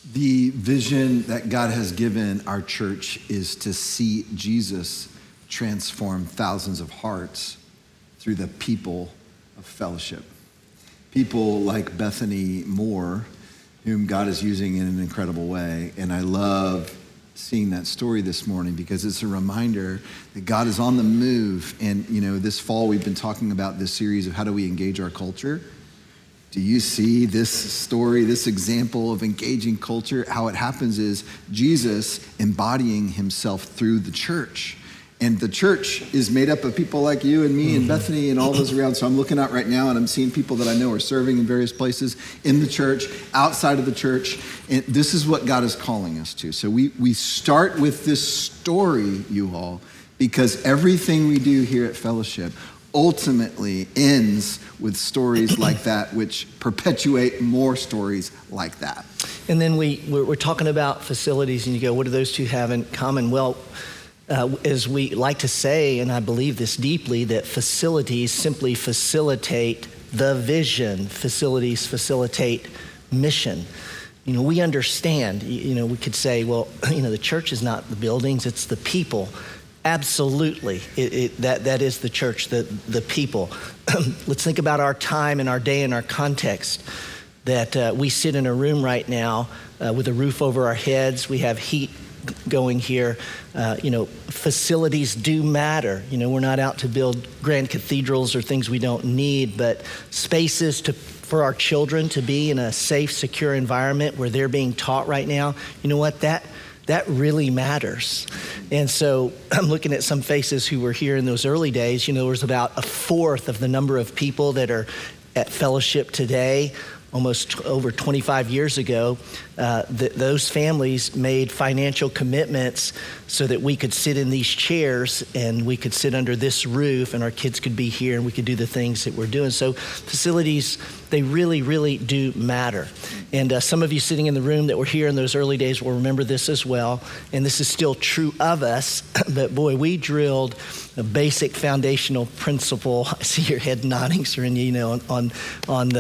The vision that God has given our church is to see Jesus transform thousands of hearts through the people of fellowship. People like Bethany Moore, whom God is using in an incredible way. And I love seeing that story this morning because it's a reminder that God is on the move. And, this fall we've been talking about this series of how do we engage our culture. Do you see this story, this example of engaging culture? How it happens is Jesus embodying himself through the church. And the church is made up of people like you and me and Bethany and all those around. So I'm looking out right now and I'm seeing people that I know are serving in various places in the church, outside of the church. And this is what God is calling us to. So we start with this story, you all, because everything we do here at Fellowship ultimately ends with stories like that, which perpetuate more stories like that. And then we're talking about facilities, and you go, what do those two have in common? Well, as we like to say, and I believe this deeply, that facilities simply facilitate the vision. Facilities facilitate mission. We understand, we could say, well, the church is not the buildings, it's the people. Absolutely, that is the church, the people. Let's think about our time and our day and our context. That we sit in a room right now with a roof over our heads. We have heat going here. Facilities do matter. We're not out to build grand cathedrals or things we don't need, but spaces for our children to be in a safe, secure environment where they're being taught right now. You know what? That really matters. And so I'm looking at some faces who were here in those early days. There was about a fourth of the number of people that are at Fellowship today. Almost over 25 years ago, those families made financial commitments so that we could sit in these chairs and we could sit under this roof and our kids could be here and we could do the things that we're doing. So facilities, they really, really do matter. And some of you sitting in the room that were here in those early days will remember this as well. And this is still true of us, but boy, we drilled a basic foundational principle. I see your head nodding, Serena, on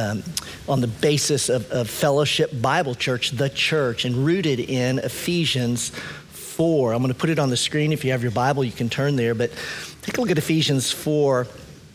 the basis of Fellowship Bible Church, the church, and rooted in Ephesians 4. I'm going to put it on the screen. If you have your Bible, you can turn there, but take a look at Ephesians 4,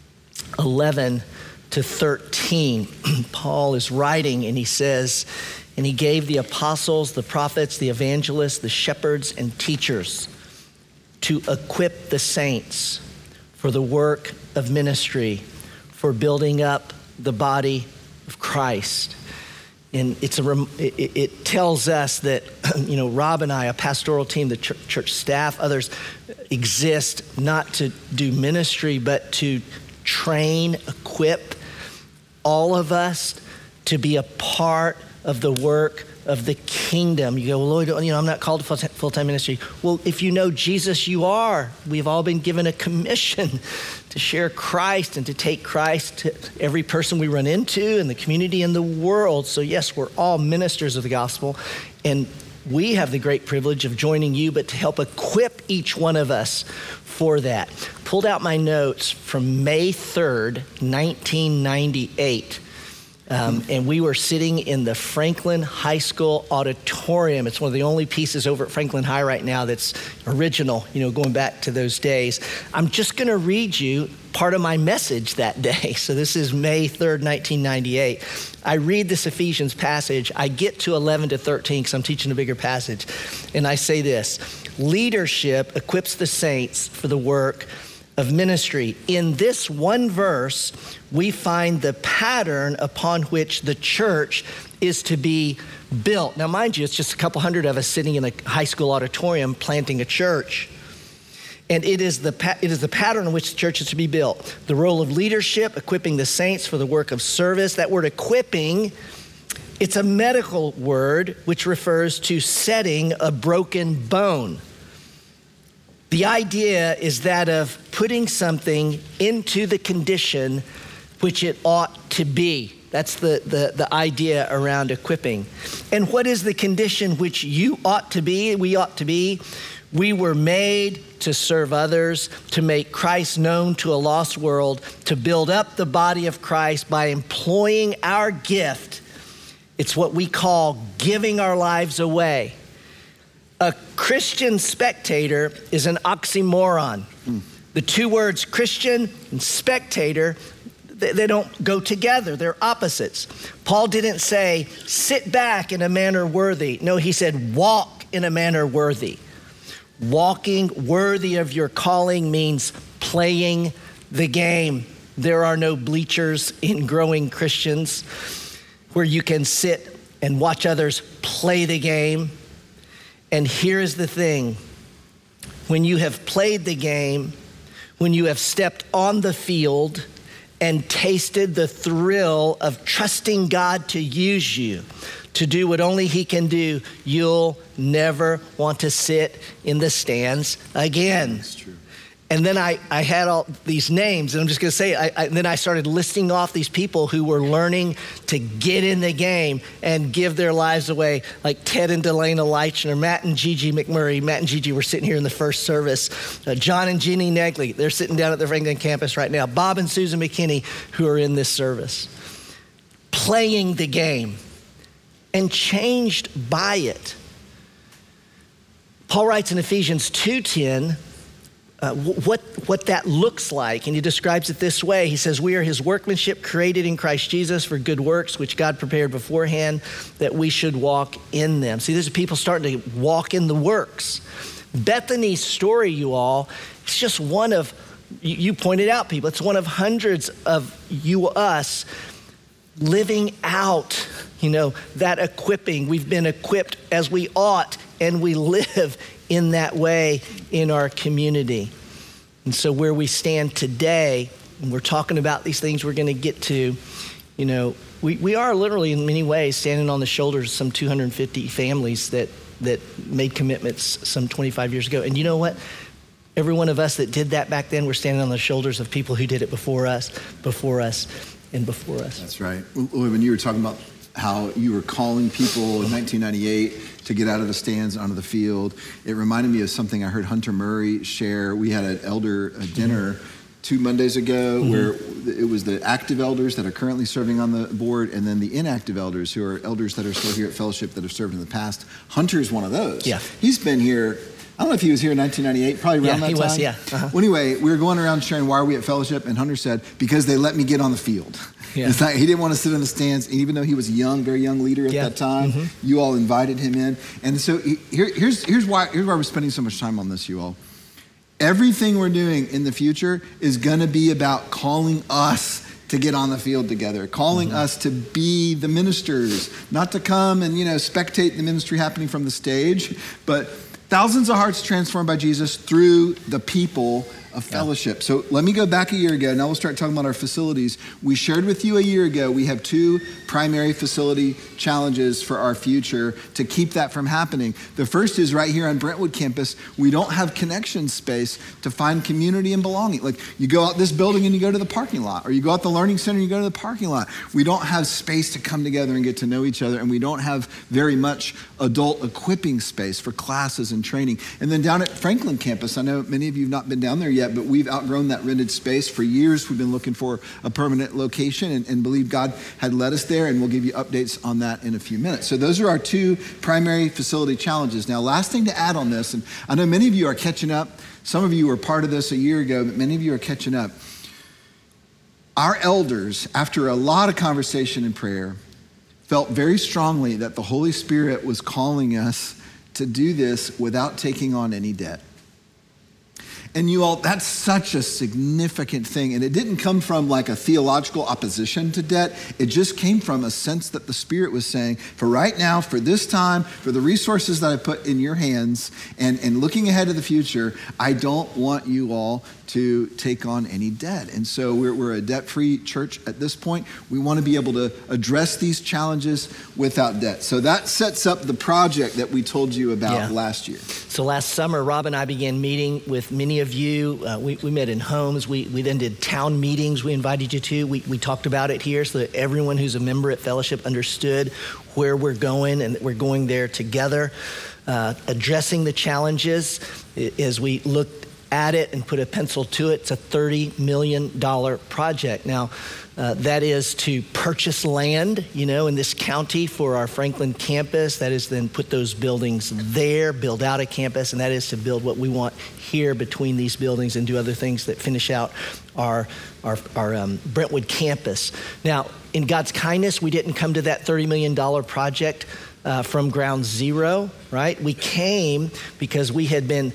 11 to 13. Paul is writing and he says, and he gave the apostles, the prophets, the evangelists, the shepherds, and teachers to equip the saints for the work of ministry, for building up the body of Christ. And it tells us that, Rob and I, a pastoral team, the church staff, others exist not to do ministry, but to train, equip all of us to be a part of the work of the kingdom. You go, well, Lord, I'm not called to full-time ministry. Well, if you know Jesus, you are. We've all been given a commission to share Christ and to take Christ to every person we run into in the community and the world. So yes, we're all ministers of the gospel, and we have the great privilege of joining you, but to help equip each one of us for that. Pulled out my notes from May 3rd, 1998. And we were sitting in the Franklin High School auditorium. It's one of the only pieces over at Franklin High right now that's original, going back to those days. I'm just going to read you part of my message that day. So this is May 3rd, 1998. I read this Ephesians passage. I get to 11 to 13 because I'm teaching a bigger passage. And I say this: leadership equips the saints for the work of ministry. In this one verse, we find the pattern upon which the church is to be built. Now, mind you, it's just a couple hundred of us sitting in a high school auditorium planting a church. And it is the pattern in which the church is to be built. The role of leadership, equipping the saints for the work of service. That word equipping, it's a medical word which refers to setting a broken bone. The idea is that of putting something into the condition which it ought to be. That's the idea around equipping. And what is the condition which you ought to be, we ought to be? We were made to serve others, to make Christ known to a lost world, to build up the body of Christ by employing our gift It's what we call giving our lives away. A Christian spectator is an oxymoron. The two words Christian and spectator, they don't go together. They're opposites. Paul didn't say, sit back in a manner worthy. No, he said, walk in a manner worthy. Walking worthy of your calling means playing the game. There are no bleachers in growing Christians where you can sit and watch others play the game. And here is the thing. When you have played the game, when you have stepped on the field and tasted the thrill of trusting God to use you, to do what only he can do, you'll never want to sit in the stands again. That's true. And then I had all these names, and I'm just gonna say, then I started listing off these people who were learning to get in the game and give their lives away, like Ted and Delana Leichner, Matt and Gigi McMurray. Matt and Gigi were sitting here in the first service. John and Jenny Negley, they're sitting down at the Franklin campus right now. Bob and Susan McKinney, who are in this service. Playing the game and changed by it. Paul writes in Ephesians 2:10, what that looks like, and he describes it this way. He says, we are his workmanship created in Christ Jesus for good works, which God prepared beforehand that we should walk in them. See, there's people starting to walk in the works. Bethany's story, you all, it's just one of, you pointed out, people, it's one of hundreds of us living out, that equipping. We've been equipped as we ought, and we live in that way in our community. And so where we stand today, and we're talking about these things we're gonna get to, we are literally in many ways standing on the shoulders of some 250 families that made commitments some 25 years ago. And you know what? Every one of us that did that back then, we're standing on the shoulders of people who did it before us, and before us. That's right. When you were talking about how you were calling people in 1998 to get out of the stands onto the field, it reminded me of something I heard Hunter Murray share. We had an elder dinner 2 Mondays ago where it was the active elders that are currently serving on the board, and then the inactive elders who are elders that are still here at Fellowship that have served in the past. Hunter's one of those. Yeah. He's been here, I don't know if he was here in 1998, probably around that time. Yeah, he was, yeah. Well, anyway, we were going around sharing, why are we at Fellowship? And Hunter said, because they let me get on the field. Yeah. It's like he didn't want to sit in the stands, and even though he was a young, very young leader at that time, you all invited him in. And so here's why we're spending so much time on this, you all. Everything we're doing in the future is going to be about calling us to get on the field together, calling us to be the ministers, not to come and, spectate the ministry happening from the stage, but thousands of hearts transformed by Jesus through the people of Fellowship. So let me go back a year ago. Now we'll start talking about our facilities. We shared with you a year ago, we have 2 primary facility challenges for our future to keep that from happening. The first is right here on Brentwood campus, we don't have connection space to find community and belonging. Like you go out this building and you go to the parking lot, or you go out the learning center and you go to the parking lot. We don't have space to come together and get to know each other, and we don't have very much adult equipping space for classes and training. And then down at Franklin campus, I know many of you have not been down there yet, but we've outgrown that rented space. For years, we've been looking for a permanent location and believe God had led us there, and we'll give you updates on that in a few minutes. So those are our 2 primary facility challenges. Now, last thing to add on this, and I know many of you are catching up. Some of you were part of this a year ago, but many of you are catching up. Our elders, after a lot of conversation and prayer, felt very strongly that the Holy Spirit was calling us to do this without taking on any debt. And you all, that's such a significant thing. And it didn't come from like a theological opposition to debt. It just came from a sense that the Spirit was saying, for right now, for this time, for the resources that I put in your hands, and looking ahead to the future, I don't want you all to take on any debt. And so we're a debt-free church at this point. We want to be able to address these challenges without debt. So that sets up the project that we told you about last year. So last summer, Rob and I began meeting with many of you. We met in homes. We then did town meetings we invited you to. We talked about it here so that everyone who's a member at Fellowship understood where we're going and that we're going there together. Addressing the challenges as we looked at it and put a pencil to it. It's a $30 million project. Now, that is to purchase land, in this county for our Franklin campus. That is then put those buildings there, build out a campus, and that is to build what we want here between these buildings and do other things that finish out our Brentwood campus. Now, in God's kindness, we didn't come to that $30 million project from ground zero, right? We came because we had been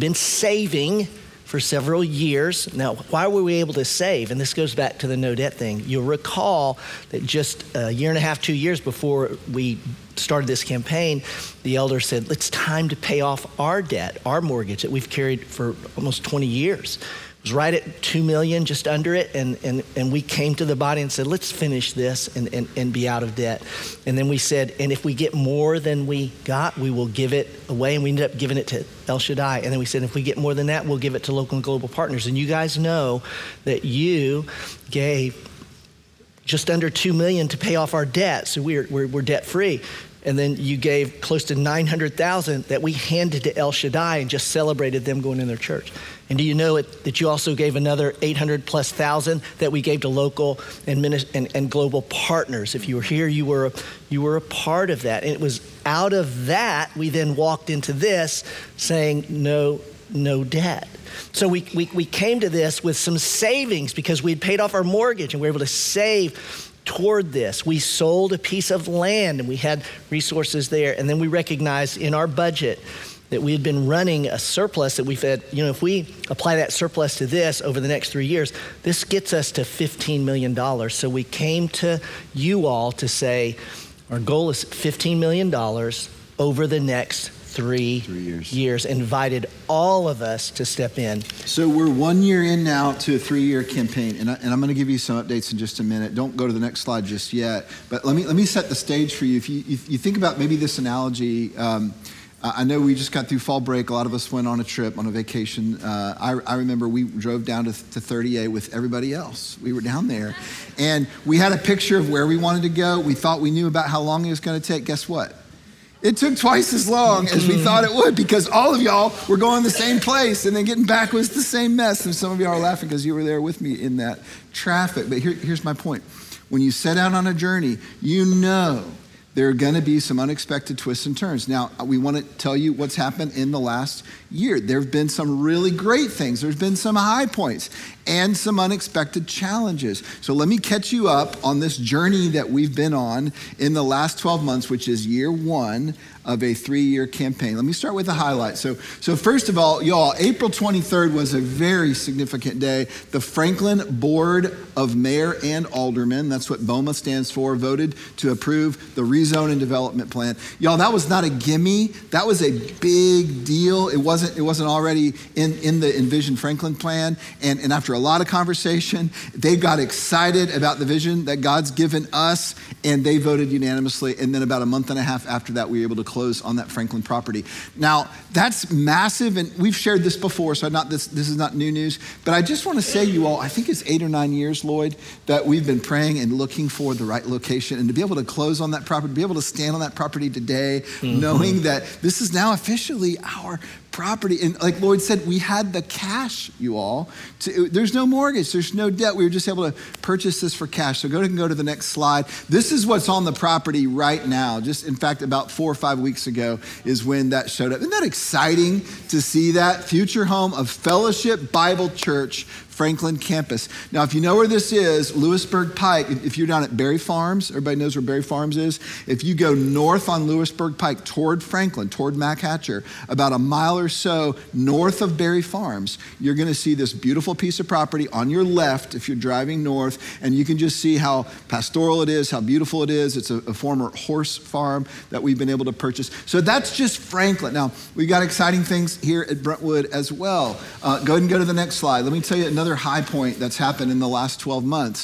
saving for several years. Now, why were we able to save? And this goes back to the no debt thing. You'll recall that just a year and a half, 2 years before we started this campaign, the elder said, it's time to pay off our debt, our mortgage that we've carried for almost 20 years. It was right at $2 million, just under it, and we came to the body and said, let's finish this and be out of debt. And then we said, and if we get more than we got, we will give it away, and we ended up giving it to El Shaddai. And then we said, if we get more than that, we'll give it to local and global partners. And you guys know that you gave just under $2 million to pay off our debt, so we're debt free. And then you gave close to $900,000 that we handed to El Shaddai and just celebrated them going in their church. And do you know that you also gave another $800,000+ that we gave to local and global partners? If you were here, you were a part of that. And it was out of that we then walked into this saying no debt. So we came to this with some savings because we'd paid off our mortgage and we were able to save toward this. We sold a piece of land and we had resources there. And then we recognized in our budget that we had been running a surplus that we said, if we apply that surplus to this over the next 3 years, this gets us to $15 million. So we came to you all to say, our goal is $15 million over the next 3 years, invited all of us to step in. So we're 1 year in now to a 3-year campaign, and I'm going to give you some updates in just a minute. Don't go to the next slide just yet, but let me set the stage for you. If you think about maybe this analogy, I know we just got through fall break. A lot of us went on a trip, on a vacation. I remember we drove down to 30A with everybody else. We were down there, and we had a picture of where we wanted to go. We thought we knew about how long it was going to take. Guess what? It took twice as long as we thought it would because all of y'all were going the same place and then getting back was the same mess. And some of y'all are laughing because you were there with me in that traffic. But here's my point. When you set out on a journey, you know there are going to be some unexpected twists and turns. Now, we want to tell you what's happened in the last year. There have been some really great things. There's been some high points and some unexpected challenges. So let me catch you up on this journey that we've been on in the last 12 months, which is year 1 of a 3-year campaign. Let me start with the highlights. So first of all, y'all, April 23rd was a very significant day. The Franklin Board of Mayor and Aldermen, that's what BOMA stands for, voted to approve the rezone and development plan. Y'all, that was not a gimme. That was a big deal. It wasn't already in the Envision Franklin plan. And after a lot of conversation, they got excited about the vision that God's given us, and they voted unanimously. And then about a month and a half after that, we were able to close on that Franklin property. Now, that's massive, and we've shared this before, so this is not new news, but I just want to say, you all, I think it's 8 or 9 years, Lloyd, that we've been praying and looking for the right location, and to be able to close on that property, to be able to stand on that property today, knowing that this is now officially our property. And like Lloyd said, we had the cash, you all. There's no mortgage, there's no debt. We were just able to purchase this for cash. So go ahead and go to the next slide. This is what's on the property right now. Just in fact, about 4 or 5 weeks ago is when that showed up. Isn't that exciting to see that? Future home of Fellowship Bible Church, Franklin campus. Now, if you know where this is, Lewisburg Pike, if you're down at Berry Farms, everybody knows where Berry Farms is. If you go north on Lewisburg Pike toward Franklin, toward Mac Hatcher, about a mile or so north of Berry Farms, you're going to see this beautiful piece of property on your left if you're driving north, and you can just see how pastoral it is, how beautiful it is. It's a former horse farm that we've been able to purchase. So that's just Franklin. Now, we've got exciting things here at Brentwood as well. Go ahead and go to the next slide. Let me tell you another high point that's happened in the last 12 months.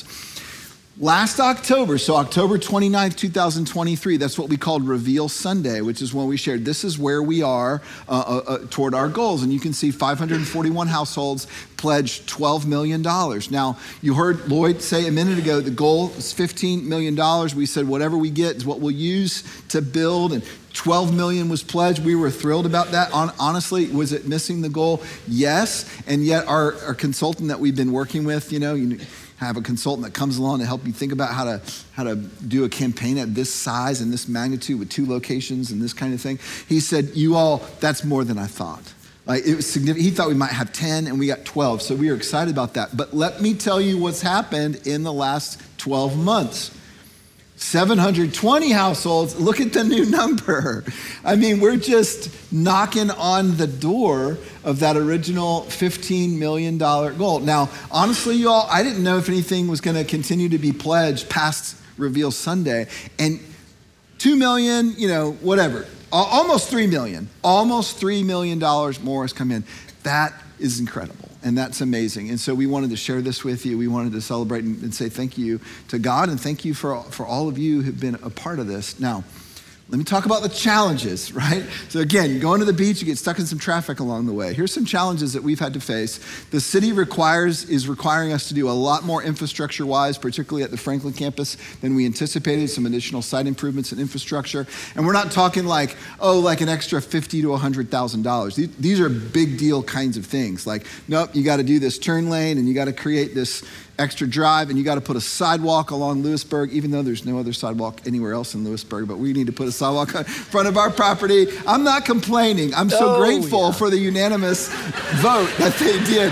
Last October, so October 29th, 2023, that's what we called Reveal Sunday, which is when we shared this is where we are toward our goals. And you can see 541 households pledged $12 million. Now, you heard Lloyd say a minute ago, the goal is $15 million. We said whatever we get is what we'll use to build, and $12 million was pledged. We were thrilled about that. Honestly, was it missing the goal? Yes. And yet our consultant that we've been working with, you have a consultant that comes along to help you think about how to do a campaign at this size and this magnitude with 2 locations and this kind of thing. He said, you all, that's more than I thought. Like, it was significant. He thought we might have 10 and we got 12. So we were excited about that. But let me tell you what's happened in the last 12 months. 720 households. Look at the new number. I mean, we're just knocking on the door of that original $15 million goal. Now, honestly, you all, I didn't know if anything was going to continue to be pledged past Reveal Sunday. And 2 million, whatever, almost 3 million, almost $3 million more has come in. That is incredible. And that's amazing. And so we wanted to share this with you. We wanted to celebrate and say thank you to God, and thank you for all of you who've been a part of this. Now, let me talk about the challenges, right? So again, going to the beach, you get stuck in some traffic along the way. Here's some challenges that we've had to face. The city is requiring us to do a lot more infrastructure-wise, particularly at the Franklin campus, than we anticipated, some additional site improvements and infrastructure. And we're not talking like an extra $50,000 to $100,000. These are big deal kinds of things. Like, nope, you got to do this turn lane, and you got to create this extra drive, and you got to put a sidewalk along Lewisburg, even though there's no other sidewalk anywhere else in Lewisburg, but we need to put a sidewalk in front of our property. I'm not complaining. I'm so grateful for the unanimous vote that they did.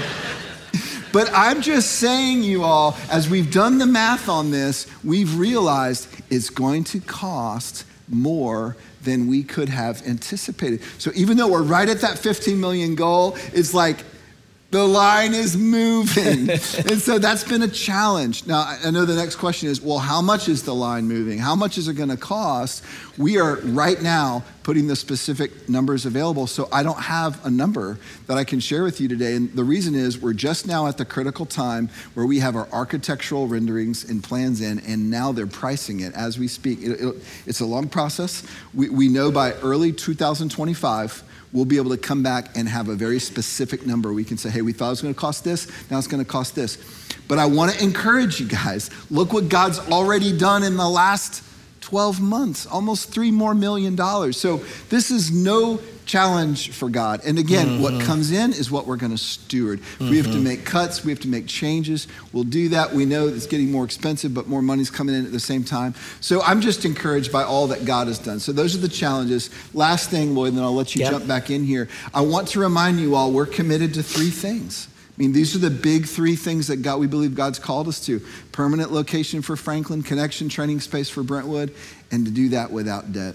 But I'm just saying, you all, as we've done the math on this, we've realized it's going to cost more than we could have anticipated. So even though we're right at that 15 million goal, it's like, the line is moving. And so that's been a challenge. Now, I know the next question is, well, how much is the line moving? How much is it going to cost? We are right now putting the specific numbers available, so I don't have a number that I can share with you today. And the reason is we're just now at the critical time where we have our architectural renderings and plans in, and now they're pricing it as we speak. It's a long process. We know by early 2025, we'll be able to come back and have a very specific number. We can say, hey, we thought it was going to cost this, now it's going to cost this. But I want to encourage you guys, look what God's already done in the last 12 months, almost $3 million more. So this is no challenge for God. And again, what comes in is what we're going to steward. We have to make cuts, we have to make changes. We'll do that. We know it's getting more expensive, but more money's coming in at the same time. So I'm just encouraged by all that God has done. So those are the challenges. Last thing, Lloyd, and then I'll let you jump back in here. I want to remind you all, we're committed to 3 things. I mean, these are the big 3 things that we believe God's called us to. Permanent location for Franklin, connection, training space for Brentwood, and to do that without debt.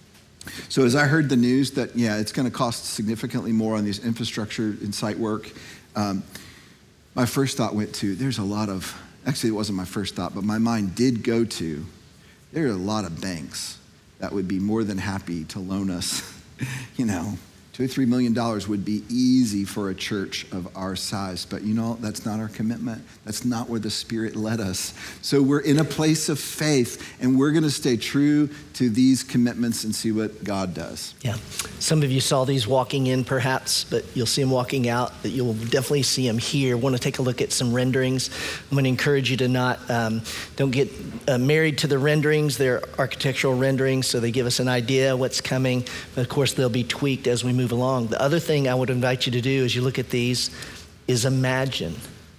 So as I heard the news that, it's going to cost significantly more on these infrastructure and site work, my first thought went to, actually it wasn't my first thought, but my mind did go to, there are a lot of banks that would be more than happy to loan us, $2 or $3 million would be easy for a church of our size. But that's not our commitment. That's not where the Spirit led us. So we're in a place of faith, and we're going to stay true to these commitments and see what God does. Yeah. Some of you saw these walking in perhaps, but you'll see them walking out, that you'll definitely see them here. Want to take a look at some renderings. I'm going to encourage you to don't get married to the renderings. They're architectural renderings, so they give us an idea what's coming. But of course, they'll be tweaked as we move along. The other thing I would invite you to do as you look at these is imagine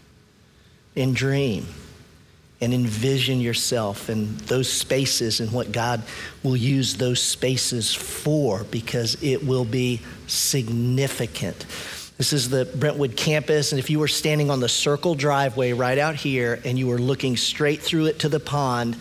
and dream and envision yourself in those spaces and what God will use those spaces for, because it will be significant. This is the Brentwood campus, and if you were standing on the circle driveway right out here and you were looking straight through it to the pond,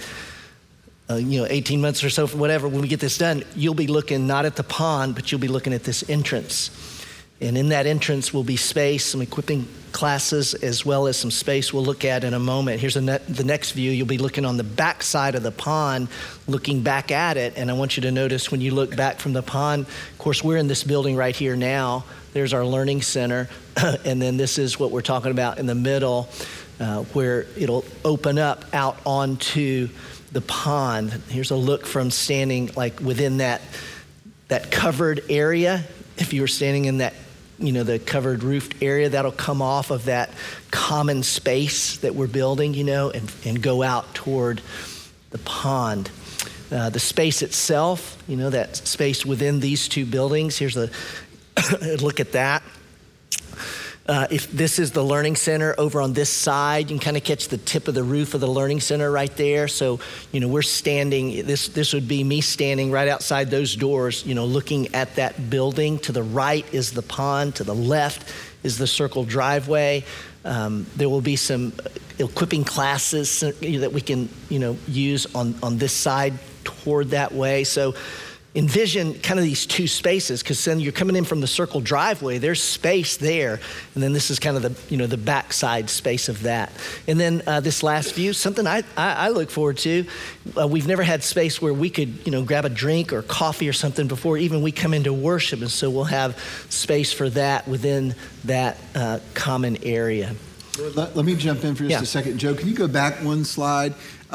18 months or so, whatever, when we get this done, you'll be looking not at the pond, but you'll be looking at this entrance. And in that entrance will be space, some equipping classes, as well as some space we'll look at in a moment. Here's the next view. You'll be looking on the back side of the pond, looking back at it. And I want you to notice when you look back from the pond, of course, we're in this building right here now. There's our learning center. And then this is what we're talking about in the middle, where it'll open up out onto the pond. Here's a look from standing like within that covered area. If you were standing in that, the covered roofed area, that'll come off of that common space that we're building, and go out toward the pond. The space itself, that space within these two buildings. Here's a look at that. If this is the Learning Center over on this side, you can kind of catch the tip of the roof of the Learning Center right there. So, we're standing, this would be me standing right outside those doors, looking at that building. To the right is the pond, to the left is the circle driveway. There will be some equipping classes that we can, use on this side toward that way. So envision kind of these two spaces, because then you're coming in from the circle driveway, there's space there. And then this is kind of the backside space of that. And then this last view, something I look forward to. We've never had space where we could, grab a drink or coffee or something before even we come into worship. And so we'll have space for that within that common area. Let me jump in for just a second. Joe, can you go back one slide?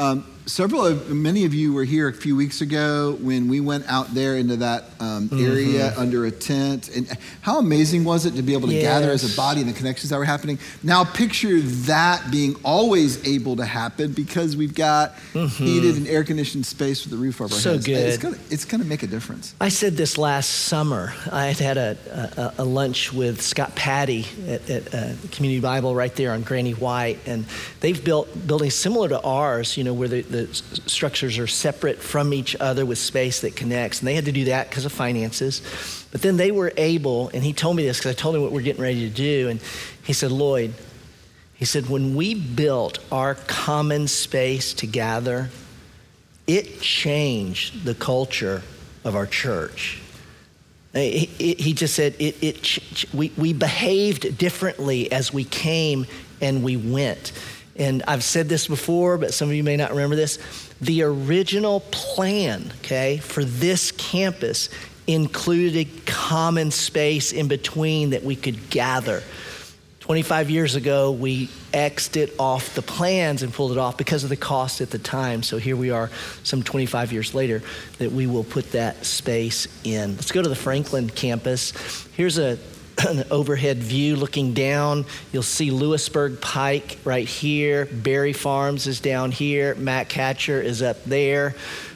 Many of you were here a few weeks ago when we went out there into that area under a tent. And how amazing was it to be able to gather as a body and the connections that were happening? Now picture that being always able to happen because we've got heated and air-conditioned space with the roof over our heads. Good. It's gonna make a difference. I said this last summer. I had a lunch with Scott Patty at Community Bible right there on Granny White. And they've built buildings similar to ours, where the structures are separate from each other with space that connects. And they had to do that because of finances. But then they were able, and he told me this because I told him what we're getting ready to do. And he said, Lloyd, when we built our common space to gather, it changed the culture of our church. He just said, we behaved differently as we came and we went. And I've said this before, but some of you may not remember this. The original plan, for this campus included common space in between that we could gather. 25 years ago, we X'd it off the plans and pulled it off because of the cost at the time. So here we are some 25 years later that we will put that space in. Let's go to the Franklin campus. Here's an overhead view looking down. You'll see Lewisburg Pike right here. Berry Farms is down here. Matt Catcher is up there.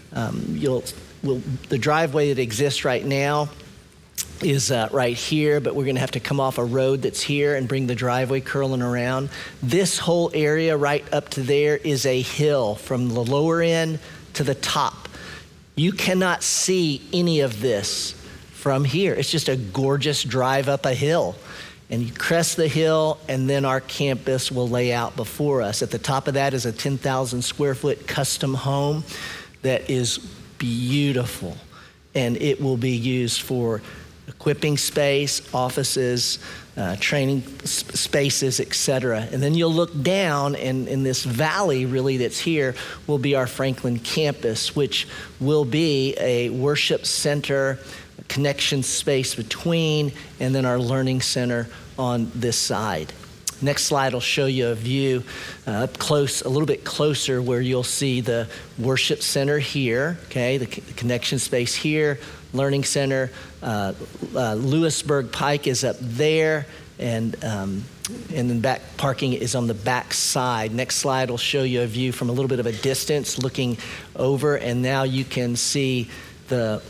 The driveway that exists right now is right here, but we're gonna have to come off a road that's here and bring the driveway curling around. This whole area right up to there is a hill from the lower end to the top. You cannot see any of this from here. It's just a gorgeous drive up a hill. And you crest the hill, and then our campus will lay out before us. At the top of that is a 10,000 square foot custom home that is beautiful. And it will be used for equipping space, offices, training spaces, etc. And then you'll look down, and in this valley really that's here will be our Franklin campus, which will be a worship center, connection space between, and then our learning center on this side. Next slide will show you a view up close, a little bit closer, where you'll see the worship center here, the connection space here, learning center. Lewisburg Pike is up there, and then back parking is on the back side. Next slide will show you a view from a little bit of a distance looking over, and now you can see the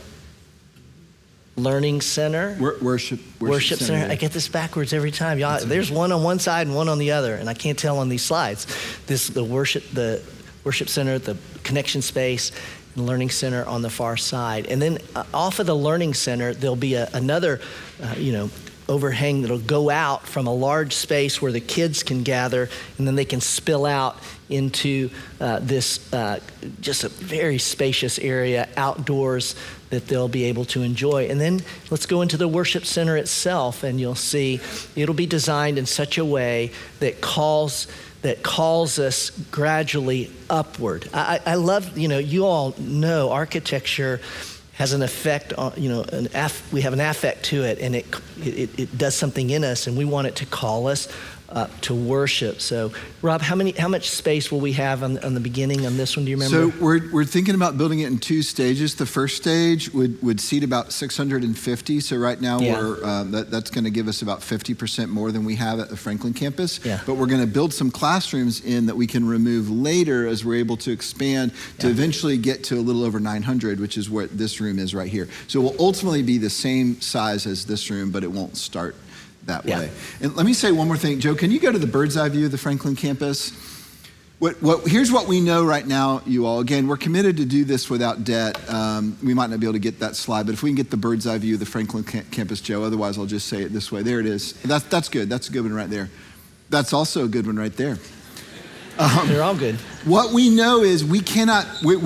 Learning Center. Worship Center. I get this backwards every time. Y'all, there's one on one side and one on the other, and I can't tell on these slides. The worship center, the connection space, and Learning Center on the far side. And then off of the Learning Center, there'll be another, overhang that'll go out from a large space where the kids can gather, and then they can spill out into this just a very spacious area outdoors that they'll be able to enjoy. And then let's go into the worship center itself, and you'll see it'll be designed in such a way that calls us gradually upward. I love, you all know architecture has an effect on, we have an affect to it, and it does something in us, and we want it to call us to worship. So, Rob, how much space will we have on the beginning on this one? Do you remember? So we're thinking about building it in 2 stages. The first stage would seat about 650. So right now that's going to give us about 50% more than we have at the Franklin campus. Yeah. But we're going to build some classrooms in that we can remove later as we're able to expand to eventually get to a little over 900, which is what this room is right here. So it will ultimately be the same size as this room, but it won't start that way. And let me say one more thing. Joe, can you go to the bird's eye view of the Franklin campus? Here's what we know right now, you all. Again, we're committed to do this without debt. We might not be able to get that slide, but if we can get the bird's eye view of the Franklin campus, Joe, otherwise I'll just say it this way. There it is. That's good. That's a good one right there. That's also a good one right there. They're all good. What we know is we now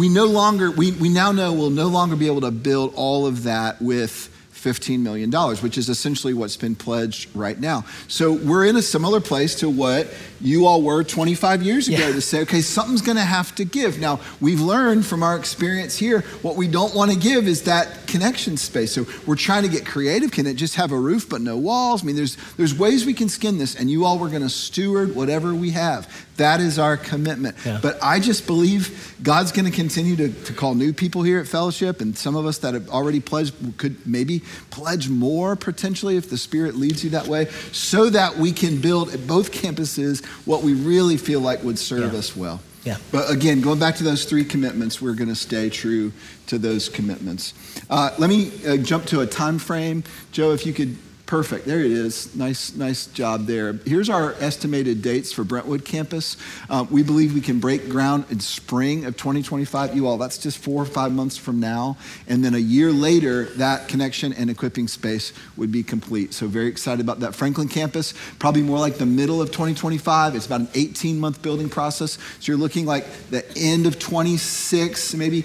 know we'll no longer be able to build all of that with $15 million, which is essentially what's been pledged right now. So we're in a similar place to what you all were 25 years ago to say, okay, something's going to have to give. Now, we've learned from our experience here, what we don't want to give is that connection space. So we're trying to get creative. Can it just have a roof but no walls? I mean, there's ways we can skin this, and you all were going to steward whatever we have. That is our commitment. Yeah. But I just believe God's going to continue to call new people here at Fellowship, and some of us that have already pledged could maybe pledge more potentially if the Spirit leads you that way, so that we can build at both campuses what we really feel like would serve us well. Yeah. But again, going back to those 3 commitments, we're going to stay true to those commitments. Let me jump to a time frame. Joe, if you could. Perfect. There it is. Nice job there. Here's our estimated dates for Brentwood campus. We believe we can break ground in spring of 2025. You all, that's just 4 or 5 months from now. And then a year later, that connection and equipping space would be complete. So very excited about that. Franklin campus, probably more like the middle of 2025. It's about an 18-month building process. So you're looking like the end of 26, maybe,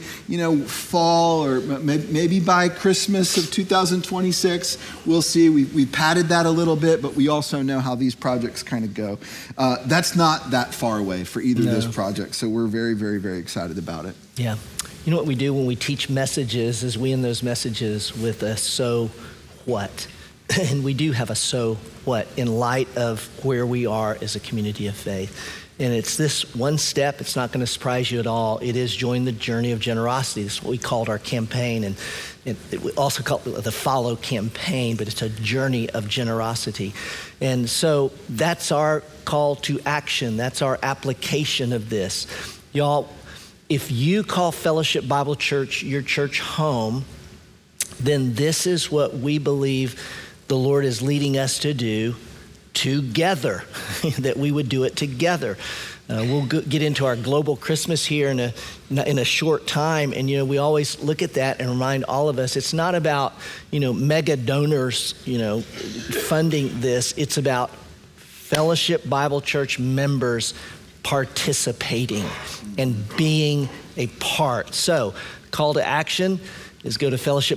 fall, or maybe by Christmas of 2026. We'll see. We padded that a little bit, but we also know how these projects kind of go. That's not that far away for either of those projects, so we're very, very, very excited about it. Yeah. You know what we do when we teach messages is we end those messages with a so what. And we do have a so what in light of where we are as a community of faith. And it's this one step. It's not going to surprise you at all. It is join the journey of generosity. This is what we called our campaign. And we also call it the Follow campaign, but it's a journey of generosity. And so that's our call to action. That's our application of this. Y'all, if you call Fellowship Bible Church your church home, then this is what we believe the Lord is leading us to do together, that we would do it together. We'll get into our global Christmas here in a short time. And, we always look at that and remind all of us, it's not about, mega donors, funding this. It's about Fellowship Bible Church members participating and being a part. So, call to action is go to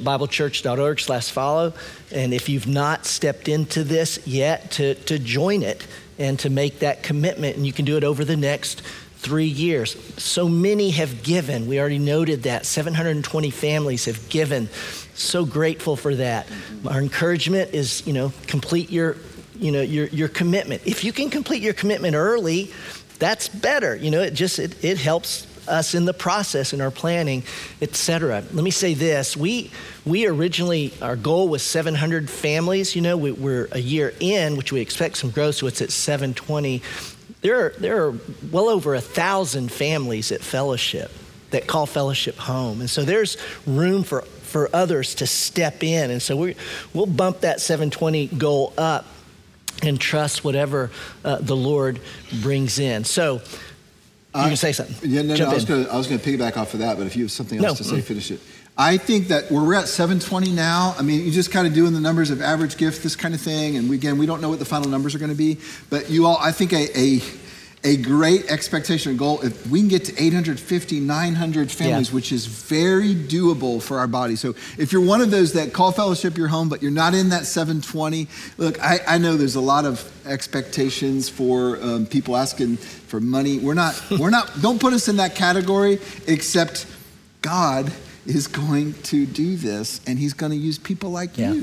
fellowshipbiblechurch.org/follow. And if you've not stepped into this yet, to join it and to make that commitment. And you can do it over the next 3 years. So many have given. We already noted that 720 families have given. So grateful for that. Our encouragement is, complete your commitment. If you can complete your commitment early, that's better. It helps us in the process, in our planning, etc. Let me say this. We originally, our goal was 700 families. We're a year in, which we expect some growth, so it's at 720. There are well over 1,000 families at Fellowship that call Fellowship home. And so there's room for others to step in. And so we'll bump that 720 goal up and trust whatever the Lord brings in. So, you can say something. Yeah, no, I was going to piggyback off of that, but if you have something else to say, finish it. I think that we're at 720 now. I mean, you're just kind of doing the numbers of average gift, this kind of thing. And we don't know what the final numbers are going to be. But you all, I think a great expectation and goal, if we can get to 850, 900 families, which is very doable for our body. So if you're one of those that call Fellowship your home, but you're not in that 720, look, I know there's a lot of expectations for people asking for money. We're not, don't put us in that category, except God is going to do this, and he's going to use people like you.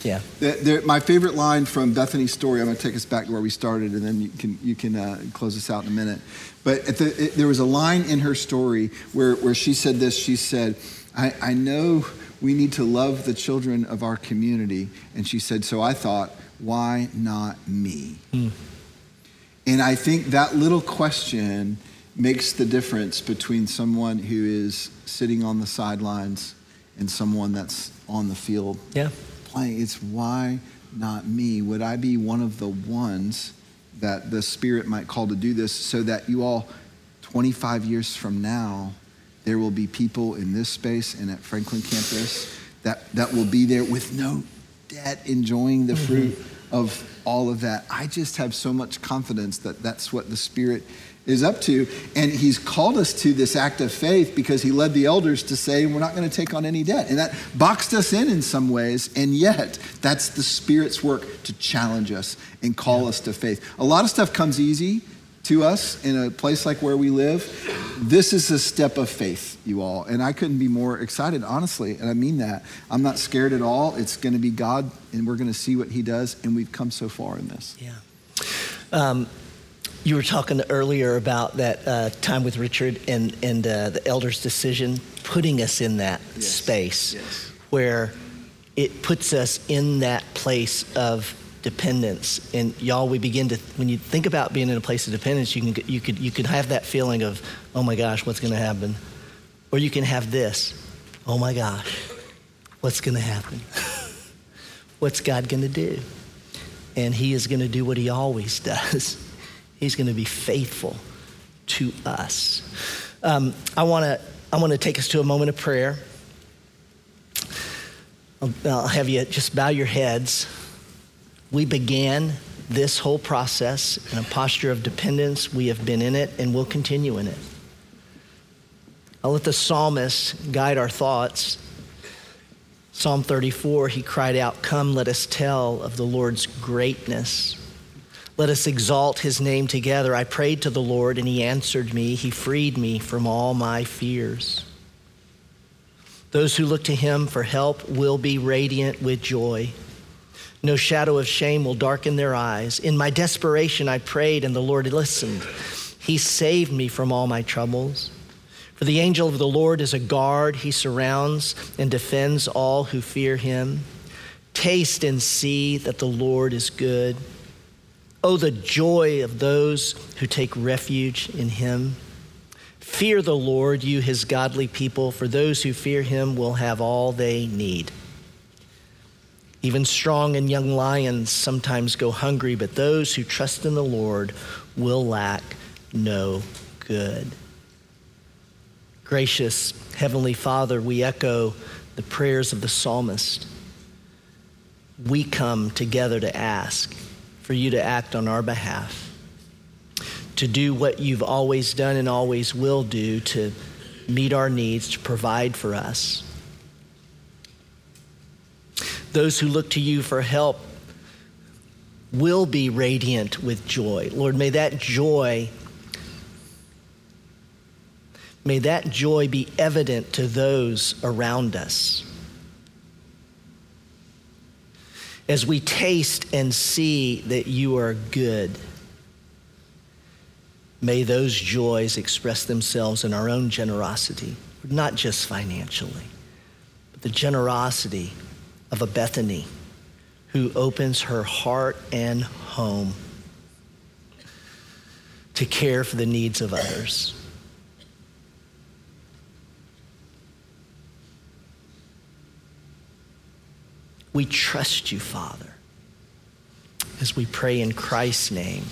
Yeah. My favorite line from Bethany's story, I'm going to take us back to where we started, and then you can close us out in a minute. But there was a line in her story where she said this. She said, I know we need to love the children of our community. And she said, so I thought, why not me? And I think that little question makes the difference between someone who is sitting on the sidelines and someone that's on the field playing. It's why not me? Would I be one of the ones that the Spirit might call to do this, so that you all, 25 years from now, there will be people in this space and at Franklin campus that will be there with no debt, enjoying the fruit of all of that. I just have so much confidence that that's what the Spirit is up to. And he's called us to this act of faith because he led the elders to say, we're not going to take on any debt. And that boxed us in some ways. And yet that's the Spirit's work to challenge us and call us to faith. A lot of stuff comes easy to us in a place like where we live. This is a step of faith, you all. And I couldn't be more excited, honestly. And I mean that. I'm not scared at all. It's going to be God, and we're going to see what he does. And we've come so far in this. Yeah. You were talking earlier about that time with Richard and the elders' decision, putting us in that space where it puts us in that place of dependence. And y'all, we begin to, when you think about being in a place of dependence, you could have that feeling of, oh my gosh, what's going to happen? Or you can have this, oh my gosh, what's going to happen? What's God going to do? And he is going to do what he always does. He's going to be faithful to us. I want to take us to a moment of prayer. I'll have you just bow your heads. We began this whole process in a posture of dependence. We have been in it and will continue in it. I'll let the psalmist guide our thoughts. Psalm 34, he cried out, "Come, let us tell of the Lord's greatness. Let us exalt his name together. I prayed to the Lord and he answered me. He freed me from all my fears." Those who look to him for help will be radiant with joy. No shadow of shame will darken their eyes. In my desperation, I prayed and the Lord listened. He saved me from all my troubles. For the angel of the Lord is a guard. He surrounds and defends all who fear him. Taste and see that the Lord is good. Oh, the joy of those who take refuge in him. Fear the Lord, you his godly people, for those who fear him will have all they need. Even strong and young lions sometimes go hungry, but those who trust in the Lord will lack no good. Gracious Heavenly Father, we echo the prayers of the psalmist. We come together to ask for you to act on our behalf, to do what you've always done and always will do, to meet our needs, to provide for us. Those who look to you for help will be radiant with joy. Lord, may that joy be evident to those around us. As we taste and see that you are good, may those joys express themselves in our own generosity, not just financially, but the generosity of a Bethany who opens her heart and home to care for the needs of others. We trust you, Father, as we pray in Christ's name.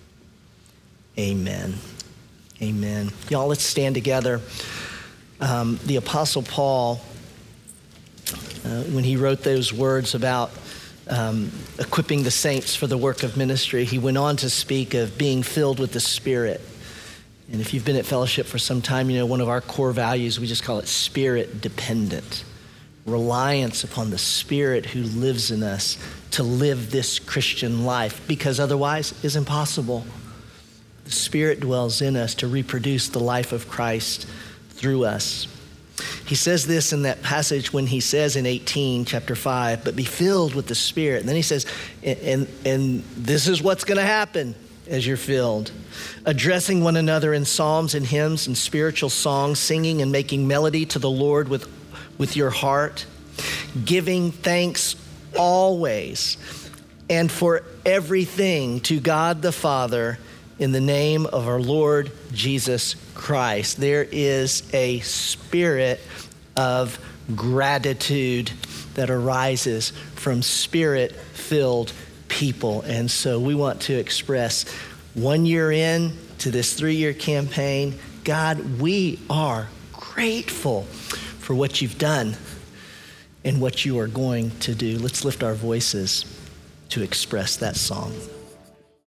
Amen. Amen. Y'all, let's stand together. The Apostle Paul, when he wrote those words about equipping the saints for the work of ministry, he went on to speak of being filled with the Spirit. And if you've been at Fellowship for some time, you know one of our core values, we just call it spirit dependent. Reliance upon the Spirit who lives in us to live this Christian life, because otherwise it's impossible. The Spirit dwells in us to reproduce the life of Christ through us. He says this in that passage when he says in 18, chapter 5, but be filled with the Spirit. And then he says, and this is what's going to happen as you're filled. Addressing one another in psalms and hymns and spiritual songs, singing and making melody to the Lord with your heart, giving thanks always and for everything to God the Father in the name of our Lord Jesus Christ. There is a spirit of gratitude that arises from Spirit-filled people. And so we want to express 1 year in to this 3-year campaign, God, we are grateful for what you've done and what you are going to do. Let's lift our voices to express that song.